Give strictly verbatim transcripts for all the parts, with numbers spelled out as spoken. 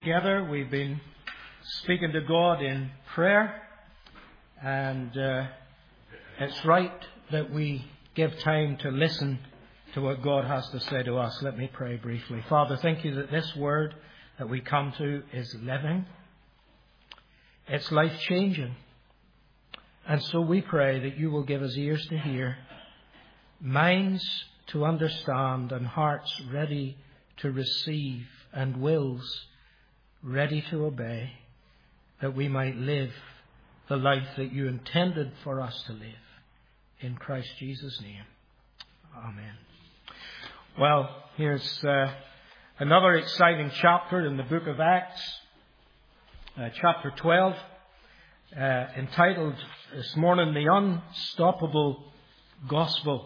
Together, we've been speaking to God in prayer, and uh, it's right that we give time to listen to what God has to say to us. Let me pray briefly. Father, thank you that this word that we come to is living. It's life-changing. And so we pray that you will give us ears to hear, minds to understand, and hearts ready to receive, and wills ready to obey, that we might live the life that you intended for us to live. In Christ Jesus' name. Amen. Well, here's uh, another exciting chapter in the book of Acts, uh, chapter twelve, uh, entitled this morning, The Unstoppable Gospel.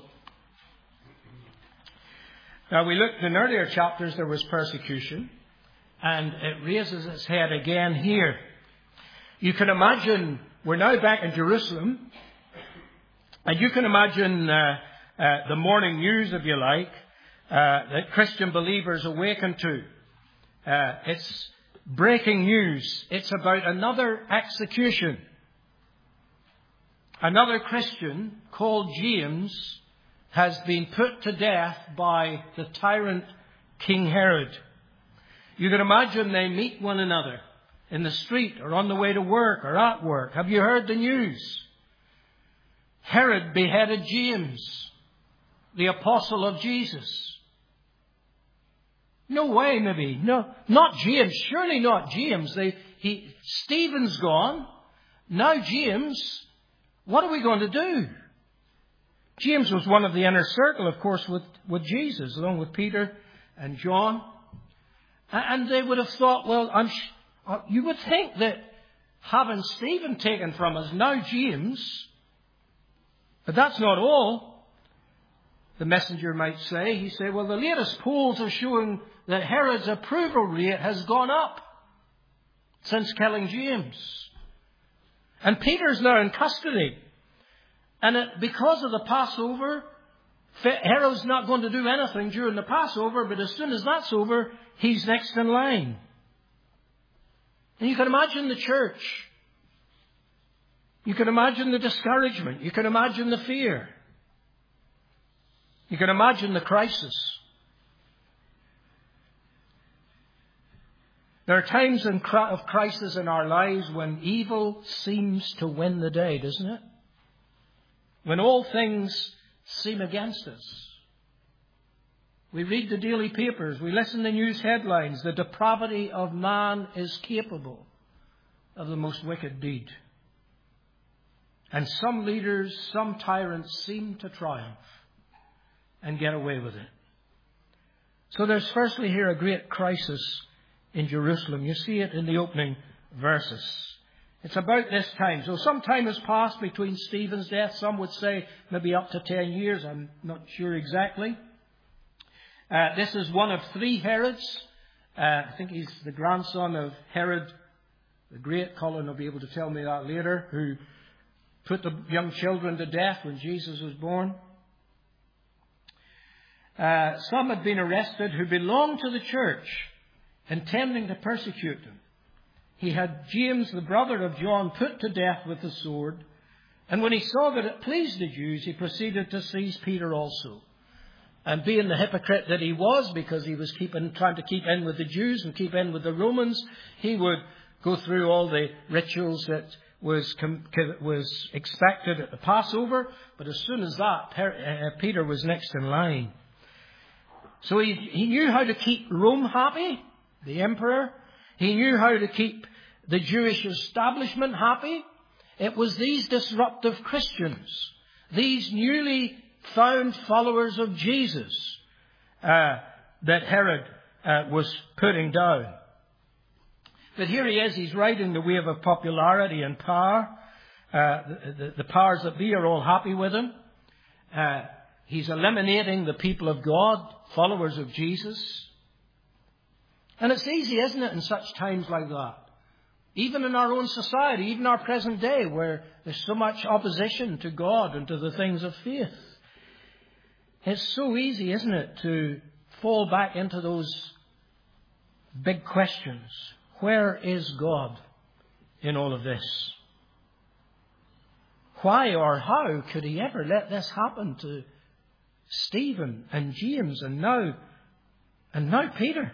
Now, we looked in earlier chapters, there was persecution. And it raises its head again here. You can imagine, we're now back in Jerusalem, and you can imagine uh, uh, the morning news, if you like, uh, that Christian believers awaken to. Uh, it's breaking news. It's about another execution. Another Christian called James has been put to death by the tyrant King Herod. You can imagine they meet one another in the street or on the way to work or at work. Have you heard the news? Herod beheaded James, the apostle of Jesus. No way, maybe. No, not James. Surely not James. They, he, Stephen's gone. Now James. What are we going to do? James was one of the inner circle, of course, with, with Jesus, along with Peter and John. And they would have thought, well, I'm, you would think that having Stephen taken from us, now James, but that's not all. The messenger might say, he said, well, the latest polls are showing that Herod's approval rate has gone up since killing James. And Peter's now in custody. And it, because of the Passover, Herod's not going to do anything during the Passover, but as soon as that's over, he's next in line. And you can imagine the church. You can imagine the discouragement. You can imagine the fear. You can imagine the crisis. There are times in, of crisis in our lives when evil seems to win the day, doesn't it? When all things seem against us. We read the daily papers. We listen to news headlines. The depravity of man is capable of the most wicked deed. And some leaders, some tyrants seem to triumph and get away with it. So there's firstly here a great crisis in Jerusalem. You see it in the opening verses. It's about this time. So some time has passed between Stephen's death. Some would say maybe up to ten years. I'm not sure exactly. Uh, this is one of three Herods. Uh, I think he's the grandson of Herod the Great. Colin will be able to tell me that later. Who put the young children to death when Jesus was born. Uh, some had been arrested who belonged to the church, intending to persecute them. He had James, the brother of John, put to death with the sword. And when he saw that it pleased the Jews, he proceeded to seize Peter also. And being the hypocrite that he was, because he was keeping, trying to keep in with the Jews and keep in with the Romans, he would go through all the rituals that was, was expected at the Passover. But as soon as that, Peter was next in line. So he, he knew how to keep Rome happy, the emperor. He knew how to keep the Jewish establishment happy. It was these disruptive Christians, these newly found followers of Jesus, uh, that Herod uh, was putting down. But here he is, he's riding the wave of popularity and power. Uh, the, the, the powers that be are all happy with him. Uh, he's eliminating the people of God, followers of Jesus. And it's easy, isn't it, in such times like that? Even in our own society, even our present day, where there's so much opposition to God and to the things of faith. It's so easy, isn't it, to fall back into those big questions. where is God in all of this? Why or how could he ever let this happen to Stephen and James and now, and now Peter?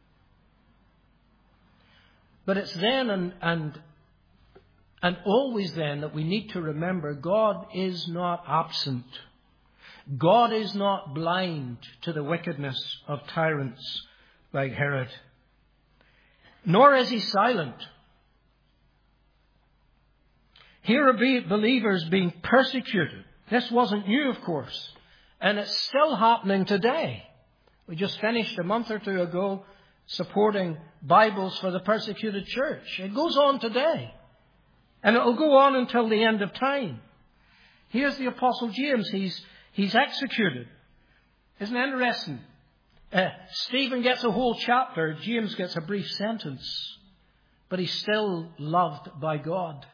But it's then and, and, and always then that we need to remember God is not absent. God is not blind to the wickedness of tyrants like Herod. Nor is he silent. Here are believers being persecuted. This wasn't new, of course. And it's still happening today. We just finished a month or two ago supporting Bibles for the persecuted church. It goes on today. And it will go on until the end of time. Here's the Apostle James. He's, he's executed. Isn't it interesting? Uh, Stephen gets a whole chapter. James gets a brief sentence. But he's still loved by God.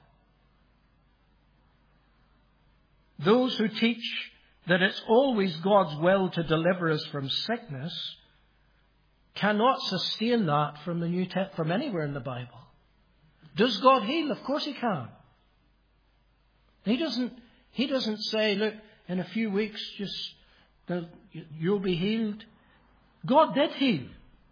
Those who teach that it's always God's will to deliver us from sickness cannot sustain that from the New Testament, from anywhere in the Bible. Does God heal? Of course he can. He doesn't, he doesn't say, look, in a few weeks, just you'll be healed. God did heal.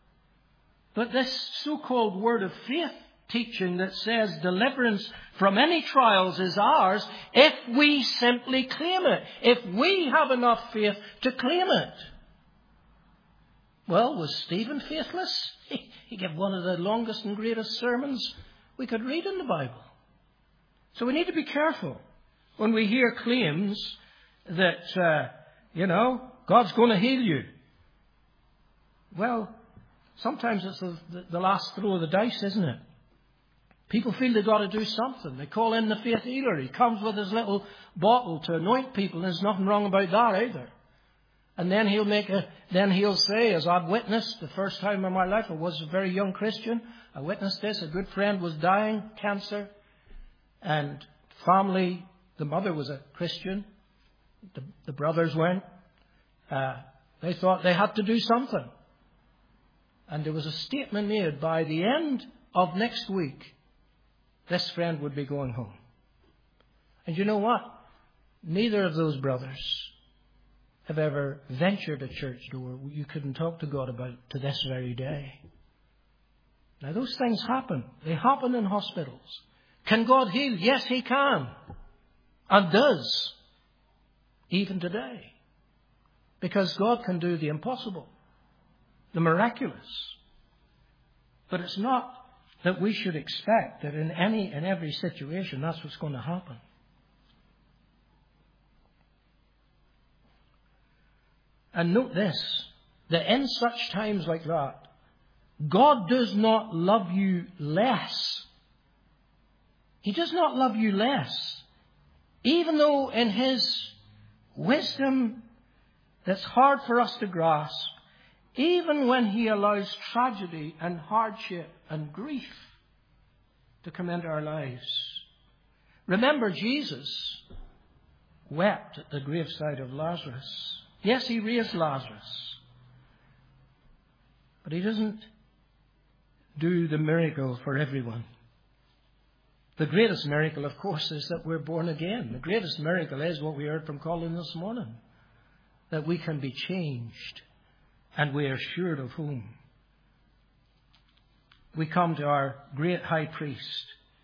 But this so-called word of faith teaching that says deliverance from any trials is ours if we simply claim it. If we have enough faith to claim it. Well, was Stephen faithless? He, he gave one of the longest and greatest sermons we could read in the Bible. So we need to be careful when we hear claims that, uh, you know, God's going to heal you. Well, sometimes it's the, the, the last throw of the dice, isn't it? People feel they've got to do something. They call in the faith healer. He comes with his little bottle to anoint people. And there's nothing wrong about that either. And then he'll make a, then he'll say, as I've witnessed the first time in my life, I was a very young Christian. I witnessed this. A good friend was dying, cancer. And family, the mother was a Christian. The, the brothers weren't. Uh, they thought they had to do something. And there was a statement made by the end of next week. This friend would be going home. And you know what? Neither of those brothers have ever ventured a church door you couldn't talk to God about to this very day. Now those things happen. They happen in hospitals. Can God heal? Yes, he can. And does. Even today. Because God can do the impossible. The miraculous. But it's not that we should expect that in any and every situation that's what's going to happen. And note this, that in such times like that, God does not love you less. He does not love you less. Even though in his wisdom that's hard for us to grasp, even when he allows tragedy and hardship and grief to come into our lives. Remember, Jesus wept at the graveside of Lazarus. Yes, he raised Lazarus. But he doesn't do the miracle for everyone. The greatest miracle, of course, is that we're born again. The greatest miracle is what we heard from Colin this morning. That we can be changed. And we are assured of whom? We come to our great high priest,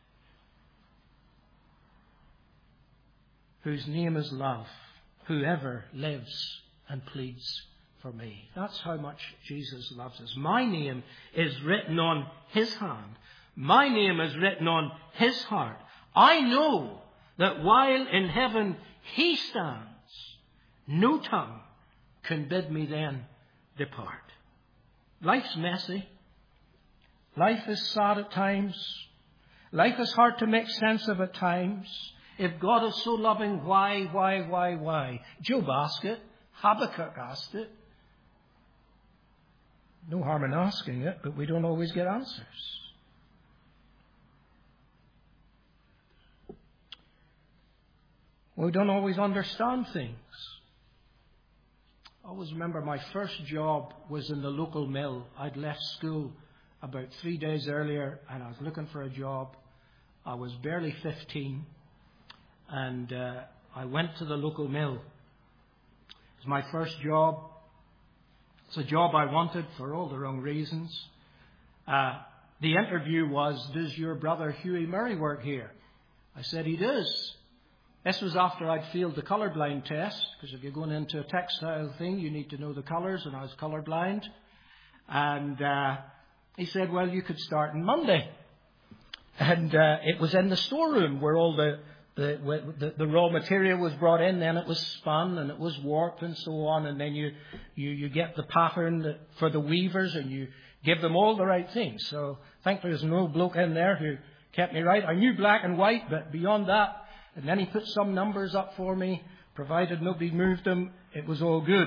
whose name is love, whoever lives and pleads for me. That's how much Jesus loves us. My name is written on his hand. My name is written on his heart. I know that while in heaven he stands, no tongue can bid me then depart. Life's messy. Life is sad at times. Life is hard to make sense of at times. If God is so loving, why, why, why, why? Job asked it. Habakkuk asked it. No harm in asking it, but we don't always get answers. We don't always understand things. I always remember my first job was in the local mill. I'd left school about three days earlier, and I was looking for a job. I was barely fifteen, and uh, I went to the local mill. It was my first job. It's a job I wanted for all the wrong reasons. Uh, the interview was, does your brother Hughie Murray work here? I said, he does. This was after I'd failed the colourblind test, because if you're going into a textile thing, you need to know the colours, and I was colourblind. And uh, he said, well, you could start on Monday. And uh, it was in the storeroom where all the the, the the raw material was brought in. Then it was spun and it was warped and so on. And then you you, you get the pattern for the weavers and you give them all the right things. So thankfully there's no bloke in there who kept me right. I knew black and white, but beyond that, and then he put some numbers up for me, provided nobody moved them, it was all good.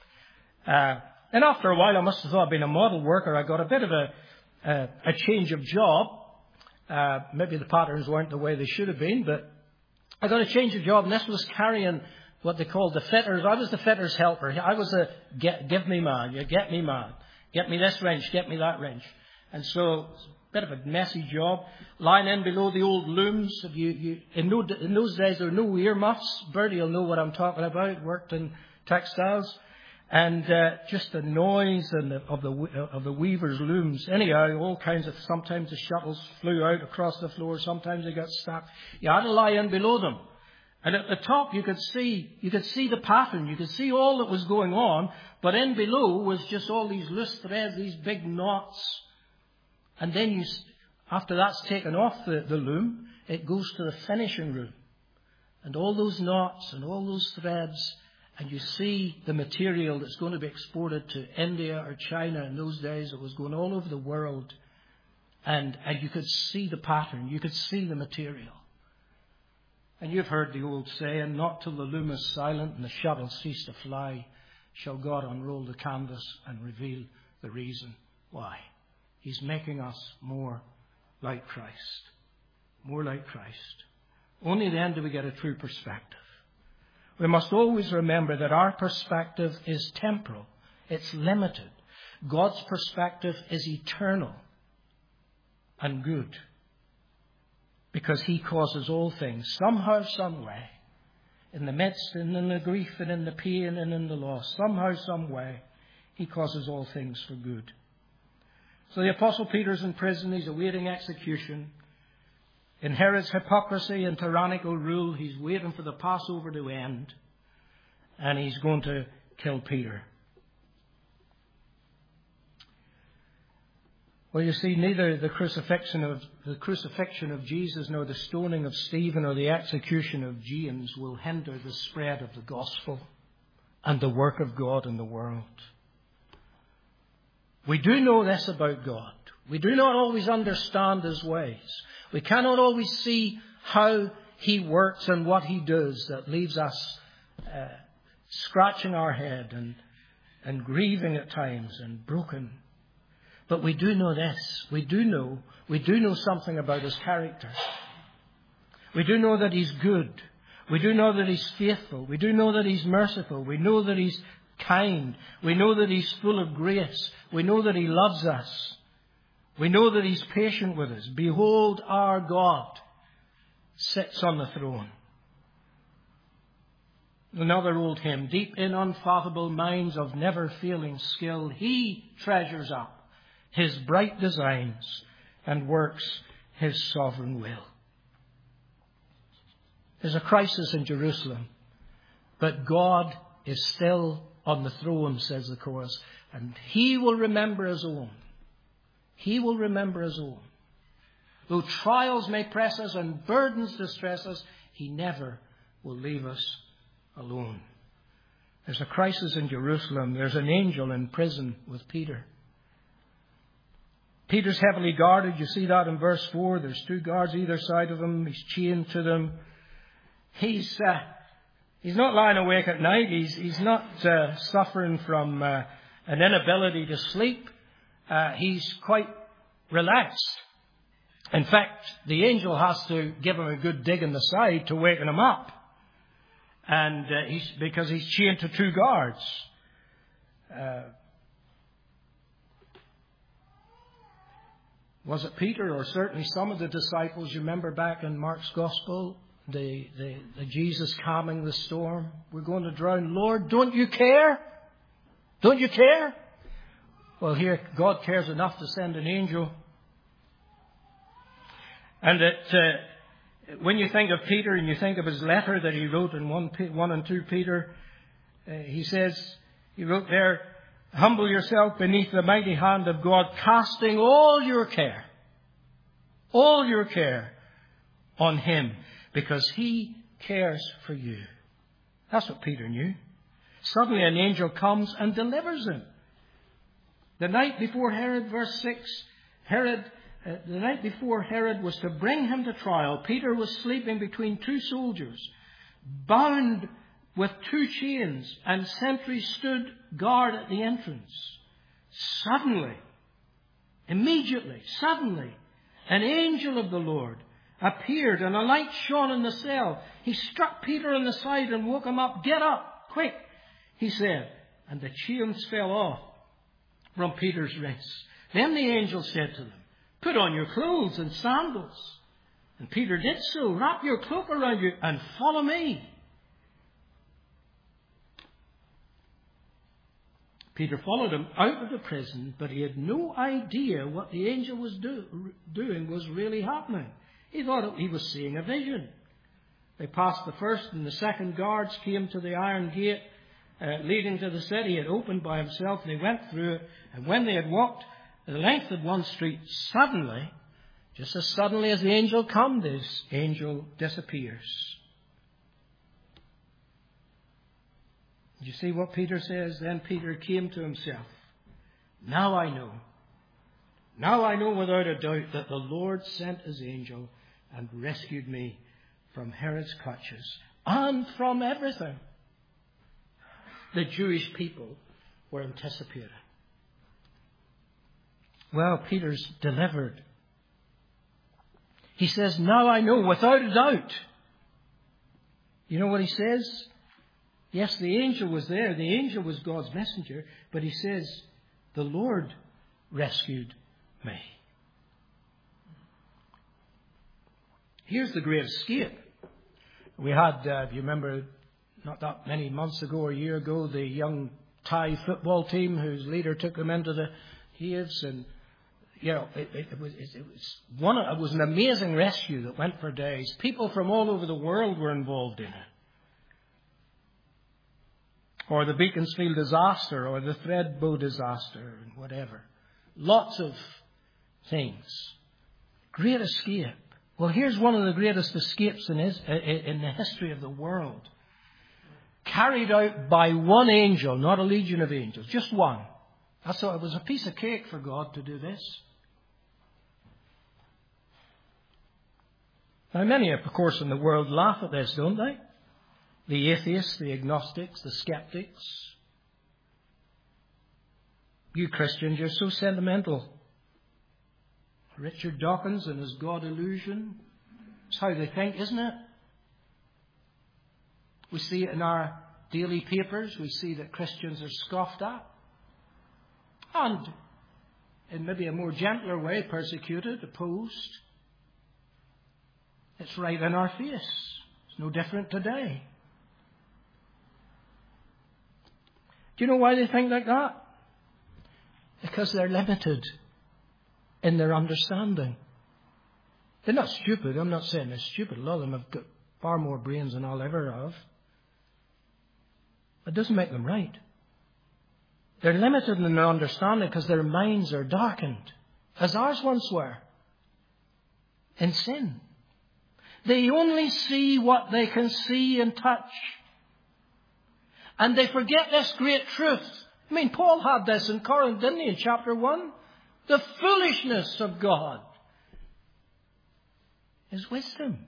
Uh, and after a while, I must have thought I'd been a model worker. I got a bit of a a, a change of job. Uh, maybe the patterns weren't the way they should have been, but I got a change of job, and this was carrying what they called the fitters. I was the fitters helper. I was a get, give me man, you get me man, get me this wrench, get me that wrench. And so it's a bit of a messy job. Lying in below the old looms. If you, you, in, no, in those days there were no earmuffs. Bertie will know what I'm talking about. Worked in textiles. And uh, just the noise and the, of the of the weavers' looms. Anyhow, all kinds of, sometimes the shuttles flew out across the floor. Sometimes they got stuck. You had to lie in below them. And at the top you could see, you could see the pattern. You could see all that was going on. But in below was just all these loose threads, these big knots. And then you, after that's taken off the, the loom, it goes to the finishing room. And all those knots and all those threads, and you see the material that's going to be exported to India or China. In those days, it was going all over the world. And, and you could see the pattern. You could see the material. And you've heard the old saying, not till the loom is silent and the shuttle cease to fly, shall God unroll the canvas and reveal the reason why. He's making us more like Christ. More like Christ. Only then do we get a true perspective. We must always remember that our perspective is temporal. It's limited. God's perspective is eternal and good. Because He causes all things, somehow, some way, in the midst and in the grief and in the pain and in the loss, somehow, some way, He causes all things for good. So the Apostle Peter's in prison. He's awaiting execution. In Herod's hypocrisy and tyrannical rule, he's waiting for the Passover to end. And he's going to kill Peter. Well, you see, neither the crucifixion of the crucifixion of Jesus nor the stoning of Stephen or the execution of James will hinder the spread of the gospel and the work of God in the world. We do know this about God. We do not always understand His ways. We cannot always see how He works and what He does. That leaves us uh, scratching our head and, and grieving at times and broken. But we do know this. We do know, we do know something about His character. We do know that He's good. We do know that He's faithful. We do know that He's merciful. We know that He's kind. We know that He's full of grace. We know that He loves us. We know that He's patient with us. Behold, our God sits on the throne. Another old hymn, deep in unfathomable minds of never failing skill, He treasures up His bright designs and works His sovereign will. There's a crisis in Jerusalem, but God is still on the throne, says the chorus, and He will remember His own. He will remember His own. Though trials may press us and burdens distress us, He never will leave us alone. There's a crisis in Jerusalem. There's an angel in prison with Peter. Peter's heavily guarded. You see that in verse four. There's two guards either side of him. He's chained to them. He's uh, he's not lying awake at night. He's he's not uh, suffering from uh, an inability to sleep. Uh, he's quite relaxed. In fact, the angel has to give him a good dig in the side to waken him up. And uh, he's, because he's chained to two guards. Uh, Was it Peter or certainly some of the disciples? You remember back in Mark's Gospel, the, the, the Jesus calming the storm. We're going to drown. Lord, don't you care? Don't you care? Well, here, God cares enough to send an angel. And that uh, when you think of Peter and you think of his letter that he wrote in one, one and two Peter, uh, he says, he wrote there, humble yourself beneath the mighty hand of God, casting all your care, all your care on Him, because He cares for you. That's what Peter knew. Suddenly an angel comes and delivers him. The night before Herod, verse six, Herod, uh, the night before Herod was to bring him to trial, Peter was sleeping between two soldiers, bound with two chains, and sentries stood guard at the entrance. Suddenly, immediately, suddenly, an angel of the Lord appeared, and a light shone in the cell. He struck Peter on the side and woke him up. Get up, quick, he said. And the chains fell off from Peter's wrists. Then the angel said to them, put on your clothes and sandals. And Peter did so. Wrap your cloak around you and follow me. Peter followed him out of the prison, but he had no idea what the angel was do, doing was really happening. He thought he was seeing a vision. They passed the first and the second guards, came to the iron gate uh, leading to the city. He had opened by himself, and they went through it. And when they had walked the length of one street, suddenly, just as suddenly as the angel come, this angel disappears. You see what Peter says? Then Peter came to himself. Now I know. Now I know without a doubt that the Lord sent His angel and rescued me from Herod's clutches and from everything the Jewish people were anticipating. Well, Peter's delivered. He says, now I know without a doubt. You know what he says? Yes, the angel was there. The angel was God's messenger. But he says, the Lord rescued me. Here's the great escape. We had, uh, if you remember, not that many months ago or a year ago, the young Thai football team whose leader took them into the caves. And, you know, it, it, it, was, it, it, was one, it was an amazing rescue that went for days. People from all over the world were involved in it. Or the Beaconsfield disaster, or the Threadbow disaster, and whatever. Lots of things. Great escape. Well, here's one of the greatest escapes in, his, in the history of the world. Carried out by one angel, not a legion of angels, just one. I thought it was a piece of cake for God to do this. Now, many, of course, in the world laugh at this, don't they? The atheists, the agnostics, the skeptics. You Christians, you're so sentimental. Richard Dawkins and his God illusion. It's how they think, isn't it? We see it in our daily papers. We see that Christians are scoffed at. And in maybe a more gentler way, persecuted, opposed. It's right in our face. It's no different today. Do you know why they think like that? Because they're limited in their understanding. They're not stupid. I'm not saying they're stupid. A lot of them have got far more brains than I'll ever have. It doesn't make them right. They're limited in their understanding because their minds are darkened, as ours once were, in sin. They only see what they can see and touch. And they forget this great truth. I mean, Paul had this in Corinth, didn't he, in chapter one? The foolishness of God is wisdom.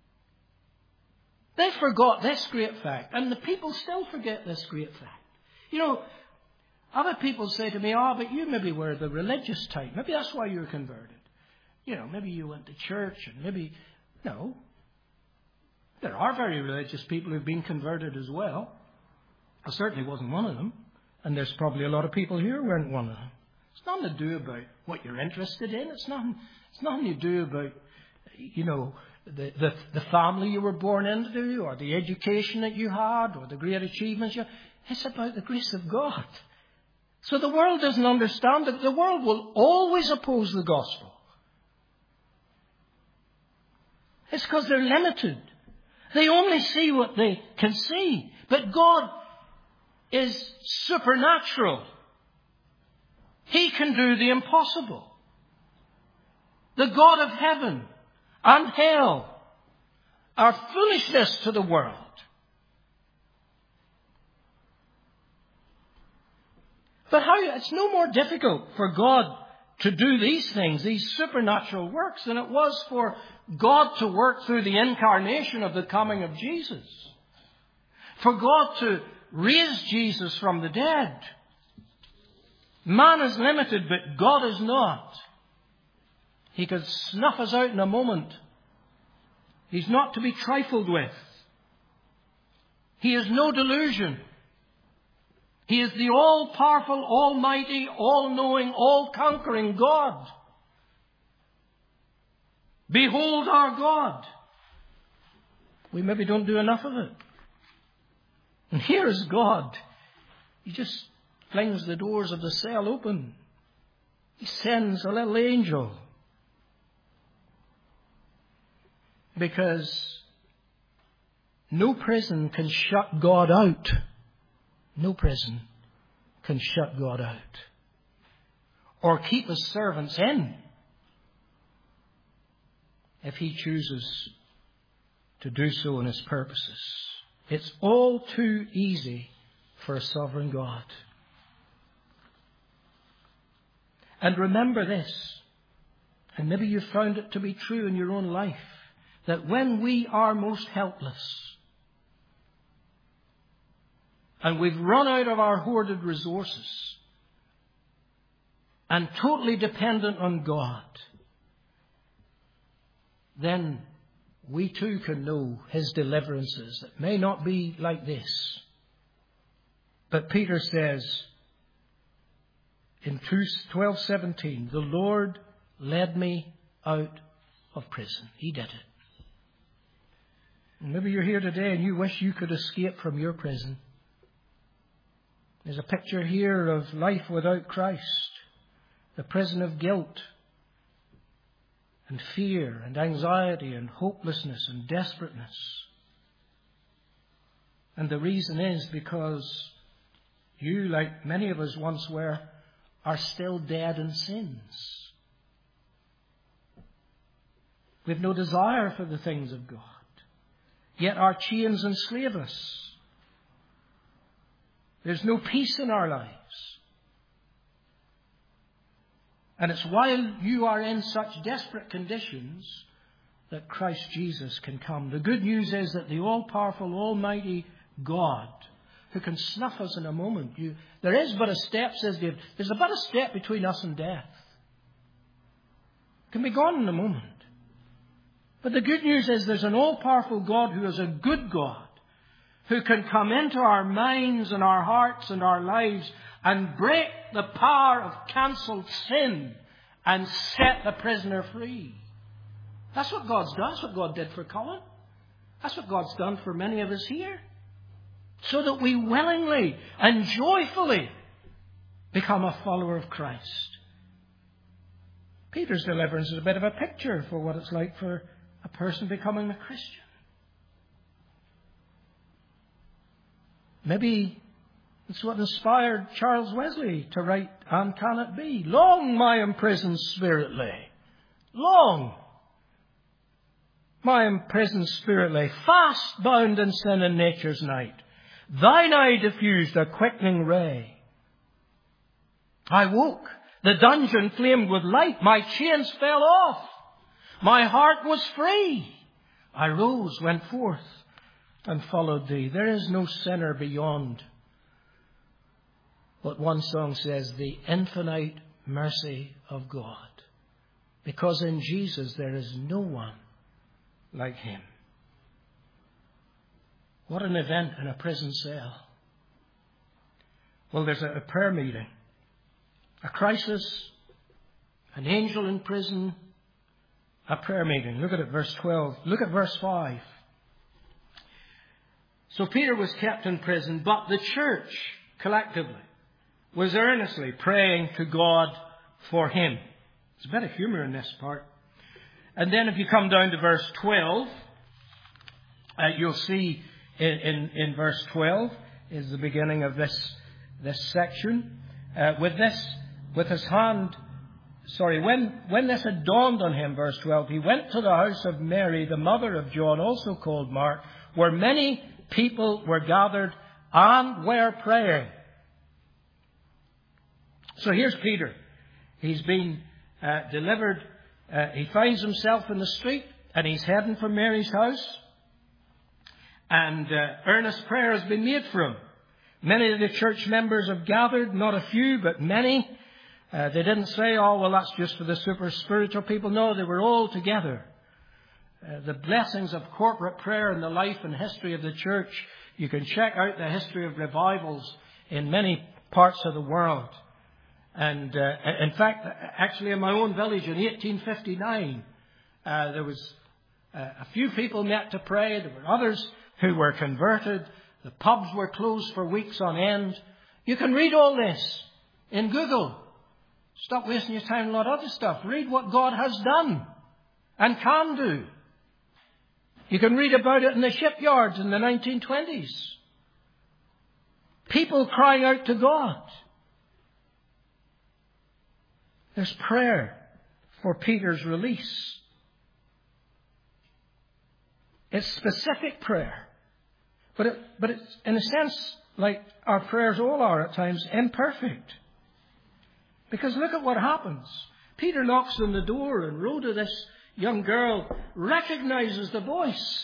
They forgot this great fact. And the people still forget this great fact. You know, other people say to me, oh, but you maybe were the religious type. Maybe that's why you were converted. You know, maybe you went to church and maybe... No. There are very religious people who've been converted as well. I certainly wasn't one of them. And there's probably a lot of people here who weren't one of them. It's nothing to do about what you're interested in. It's nothing, it's nothing to do about, you know, the, the, the family you were born into, or the education that you had, or the great achievements you had. It's about the grace of God. So the world doesn't understand it. The world will always oppose the gospel. It's because they're limited. They only see what they can see. But God is supernatural. He can do the impossible. The God of heaven and hell are foolishness to the world. But how, it's no more difficult for God to do these things, these supernatural works, than it was for God to work through the incarnation of the coming of Jesus. For God to raise Jesus from the dead. Man is limited, but God is not. He could snuff us out in a moment. He's not to be trifled with. He is no delusion. He is the all-powerful, almighty, all-knowing, all-conquering God. Behold our God. We maybe don't do enough of it. And here is God. He just flings the doors of the cell open. He sends a little angel. Because no prison can shut God out. No prison can shut God out. Or keep His servants in. If He chooses to do so in His purposes. It's all too easy for a sovereign God. And remember this, and maybe you've found it to be true in your own life, that when we are most helpless, and we've run out of our hoarded resources, and totally dependent on God, then we too can know His deliverances. It may not be like this. But Peter says in twelve seventeen, the Lord led me out of prison. He did it. And maybe you're here today and you wish you could escape from your prison. There's a picture here of life without Christ. The prison of guilt and fear and anxiety and hopelessness and desperateness. And the reason is because you, like many of us once were, are still dead in sins. We have no desire for the things of God. Yet our chains enslave us. There's no peace in our lives. And it's while you are in such desperate conditions that Christ Jesus can come. The good news is that the all-powerful, almighty God, who can snuff us in a moment. You, there is but a step, says David. There's but a step between us and death. It can be gone in a moment. But the good news is there's an all-powerful God who is a good God, who can come into our minds and our hearts and our lives and break the power of cancelled sin and set the prisoner free. That's what God's done. That's what God did for Colin. That's what God's done for many of us here. So that we willingly and joyfully become a follower of Christ. Peter's deliverance is a bit of a picture for what it's like for a person becoming a Christian. Maybe it's what inspired Charles Wesley to write, "And can it be? Long my imprisoned spirit lay. Long my imprisoned spirit lay, fast bound in sin and nature's night. Thine eye diffused a quickening ray. I woke, the dungeon flamed with light, my chains fell off, my heart was free. I rose, went forth, and followed thee." There is no sinner beyond what one song says, the infinite mercy of God. Because in Jesus there is no one like Him. What an event in a prison cell. Well, there's a prayer meeting A crisis, an angel in prison, a prayer meeting. Look at it, verse twelve. Look at verse five. So Peter was kept in prison, but the church collectively was earnestly praying to God for him. There's a bit of humor in this part. And then if you come down to verse twelve, uh, you'll see in, in, in verse twelve is the beginning of this, this section. Uh, with this, with his hand, sorry, when, when this had dawned on him, verse twelve, he went to the house of Mary, the mother of John, also called Mark, where many people were gathered and were praying. So here's Peter. He's been uh, delivered. Uh, he finds himself in the street and he's heading for Mary's house. And uh, earnest prayer has been made for him. Many of the church members have gathered, not a few, but many. Uh, they didn't say, oh, well, that's just for the super spiritual people. No, they were all together. Uh, the blessings of corporate prayer in the life and history of the church. You can check out the history of revivals in many parts of the world. And uh, in fact, actually in my own village in eighteen fifty-nine, uh, there was uh, a few people met to pray. There were others who were converted. The pubs were closed for weeks on end. You can read all this in Google. Stop wasting your time on a lot of other stuff. Read what God has done and can do. You can read about it in the shipyards in the nineteen twenties. People crying out to God. There's prayer for Peter's release. It's specific prayer. But it, but it's, in a sense, like our prayers all are at times, imperfect. Because look at what happens. Peter knocks on the door and Rhoda, this young girl, recognizes the voice.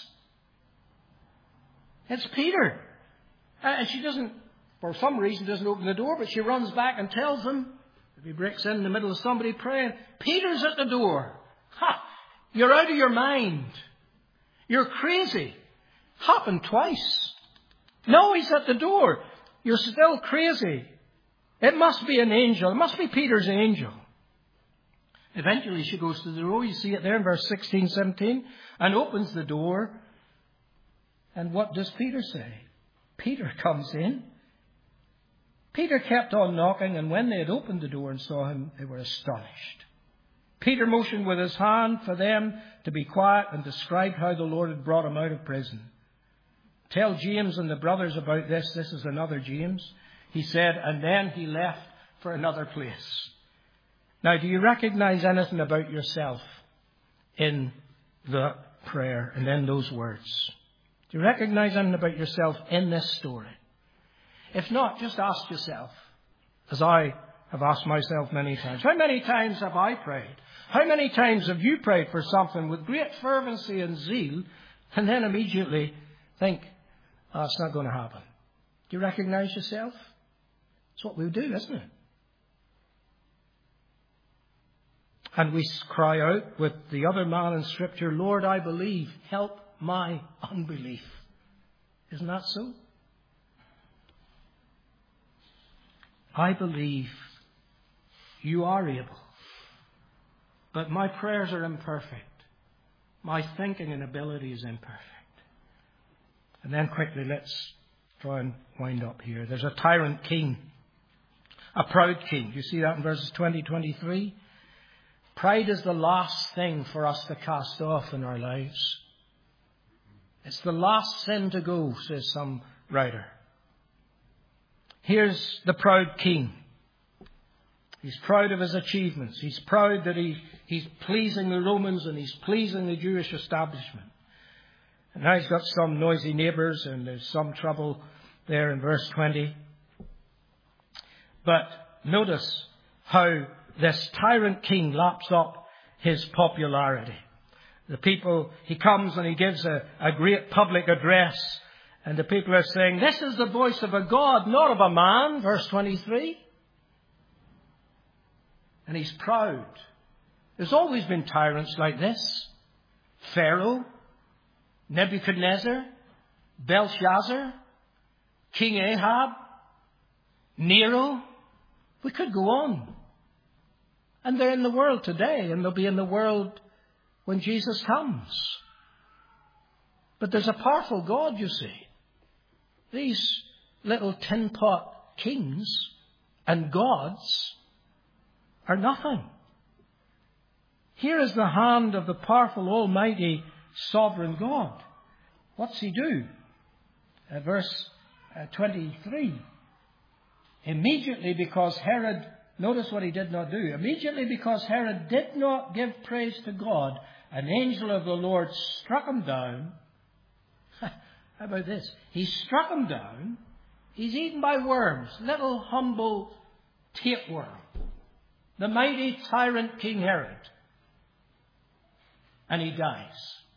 It's Peter. And she doesn't, for some reason, doesn't open the door, but she runs back and tells him, if he breaks in in the middle of somebody praying, Peter's at the door. Ha! You're out of your mind. You're crazy. Happened twice. No, he's at the door. You're still crazy. It must be an angel. It must be Peter's angel. Eventually she goes to the door. You see it there in verse sixteen, seventeen. And opens the door. And what does Peter say? Peter comes in. Peter kept on knocking, and when they had opened the door and saw him, they were astonished. Peter motioned with his hand for them to be quiet and described how the Lord had brought him out of prison. Tell James and the brothers about this. This is another James. He said, and then he left for another place. Now, do you recognize anything about yourself in the prayer and in those words? Do you recognize anything about yourself in this story? If not, just ask yourself, as I have asked myself many times, how many times have I prayed? How many times have you prayed for something with great fervency and zeal and then immediately think, oh, it's not going to happen? Do you recognize yourself? It's what we do, isn't it? And we cry out with the other man in Scripture, Lord, I believe, help my unbelief. Isn't that so? I believe you are able. But my prayers are imperfect. My thinking and ability is imperfect. And then quickly, let's try and wind up here. There's a tyrant king. A proud king. You see that in verses twenty, twenty-three? Pride is the last thing for us to cast off in our lives. It's the last sin to go, says some writer. Here's the proud king. He's proud of his achievements. He's proud that he, he's pleasing the Romans and he's pleasing the Jewish establishment. And now he's got some noisy neighbours and there's some trouble there in verse twenty. But notice how this tyrant king laps up his popularity. The people, he comes and he gives a, a great public address. And the people are saying, this is the voice of a God, not of a man. Verse twenty-three. And he's proud. There's always been tyrants like this. Pharaoh, Nebuchadnezzar, Belshazzar, King Ahab, Nero. We could go on. And they're in the world today, and they'll be in the world when Jesus comes. But there's a powerful God, you see. These little tin pot kings and gods are nothing. Here is the hand of the powerful, almighty, sovereign God. What's he do? Uh, verse uh, twenty-three. Immediately because Herod, notice what he did not do. Immediately because Herod did not give praise to God, an angel of the Lord struck him down. How about this? He struck him down. He's eaten by worms, little humble tapeworm. The mighty tyrant King Herod. And he dies.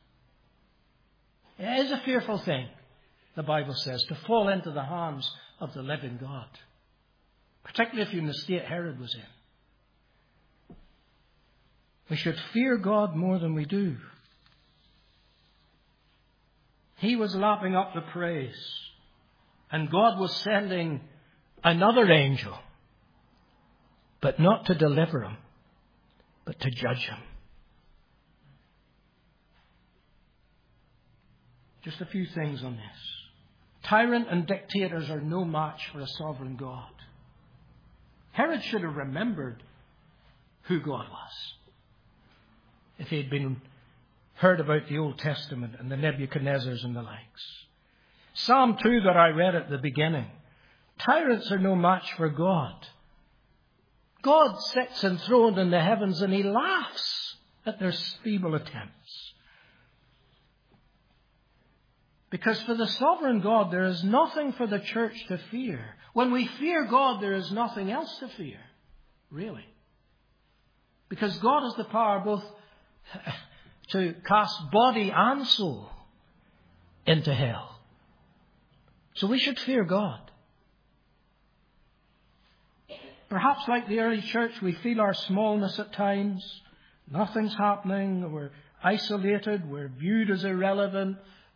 It is a fearful thing, the Bible says, to fall into the hands of the living God. Particularly if you're in the state Herod was in. We should fear God more than we do. He was lapping up the praise. And God was sending another angel. But not to deliver him, but to judge him. Just a few things on this. Tyrant and dictators are no match for a sovereign God. Herod should have remembered who God was. If he had been heard about the Old Testament and the Nebuchadnezzars and the likes. Psalm two that I read at the beginning. Tyrants are no match for God. God sits enthroned in the heavens and he laughs at their feeble attempts. Because for the sovereign God, there is nothing for the church to fear. When we fear God, there is nothing else to fear. Really. Because God has the power both to cast body and soul into hell. So we should fear God. Perhaps like the early church, we feel our smallness at times. Nothing's happening. We're isolated. We're viewed as irrelevant.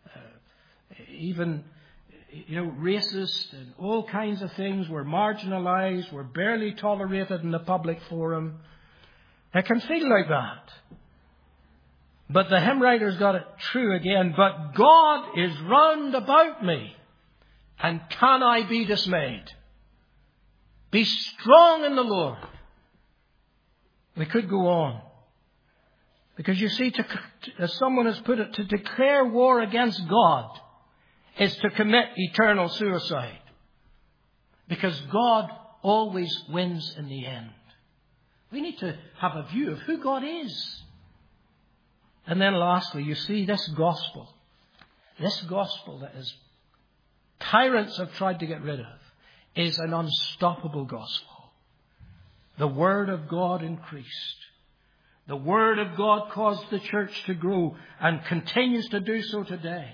Even, you know, racist and all kinds of things. We're marginalized. We're barely tolerated in the public forum. It can feel like that. But the hymn writer's got it true again. But God is round about me, and can I be dismayed? Be strong in the Lord. We could go on. Because you see, to, as someone has put it, to declare war against God is to commit eternal suicide. Because God always wins in the end. We need to have a view of who God is. And then lastly, you see this gospel. This gospel that is tyrants have tried to get rid of is an unstoppable gospel. The Word of God increased. The Word of God caused the church to grow and continues to do so today.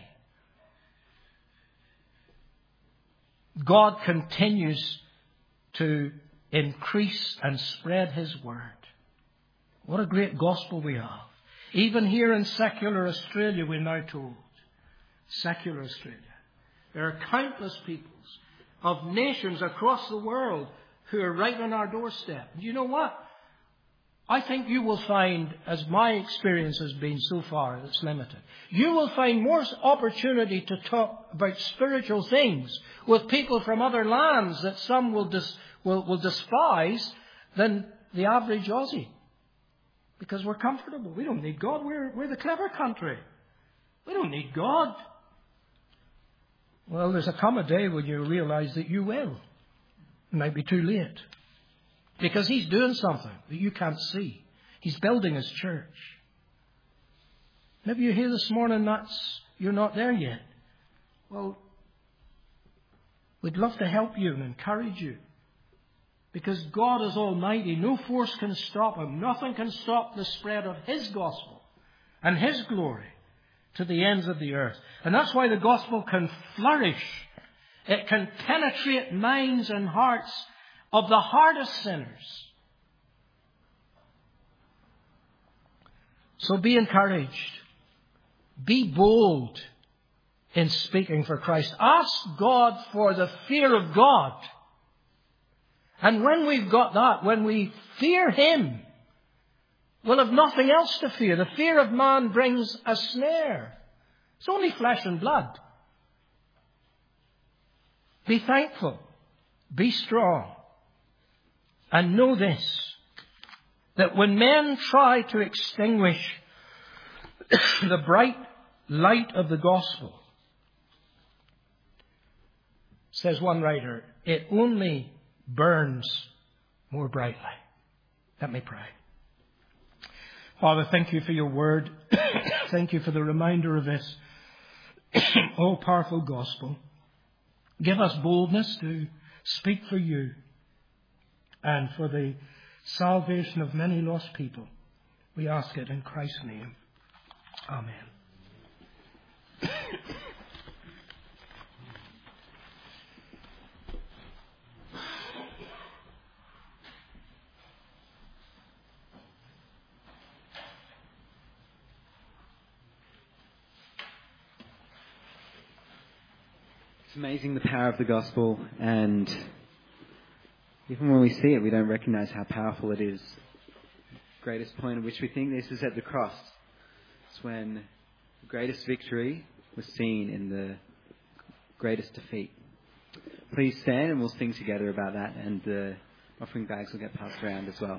God continues to increase and spread His Word. What a great gospel we have. Even here in secular Australia, we're now told. Secular Australia. There are countless peoples of nations across the world who are right on our doorstep. And you know what? I think you will find, as my experience has been so far, it's limited, you will find more opportunity to talk about spiritual things with people from other lands that some will, dis, will, will despise than the average Aussie. Because we're comfortable. We don't need God. We're, we're the clever country. We don't need God. Well, there's a come a day when you realize that you will. It might be too late. Because He's doing something that you can't see. He's building His church. Maybe you're here this morning, that's, you're not there yet. Well, we'd love to help you and encourage you. Because God is almighty. No force can stop Him. Nothing can stop the spread of His gospel and His glory to the ends of the earth. And that's why the gospel can flourish. It can penetrate minds and hearts of the hardest sinners. So be encouraged. Be bold in speaking for Christ. Ask God for the fear of God. And when we've got that, when we fear Him, will have nothing else to fear. The fear of man brings a snare. It's only flesh and blood. Be thankful. Be strong. And know this, that when men try to extinguish the bright light of the gospel, says one writer, it only burns more brightly. Let me pray. Father, thank you for your word. Thank you for the reminder of this all-powerful gospel. Give us boldness to speak for you and for the salvation of many lost people. We ask it in Christ's name. Amen. It's amazing the power of the gospel, and even when we see it, we don't recognize how powerful it is. The greatest point at which we think this is at the cross. It's when the greatest victory was seen in the greatest defeat. Please stand and we'll sing together about that, and the offering bags will get passed around as well.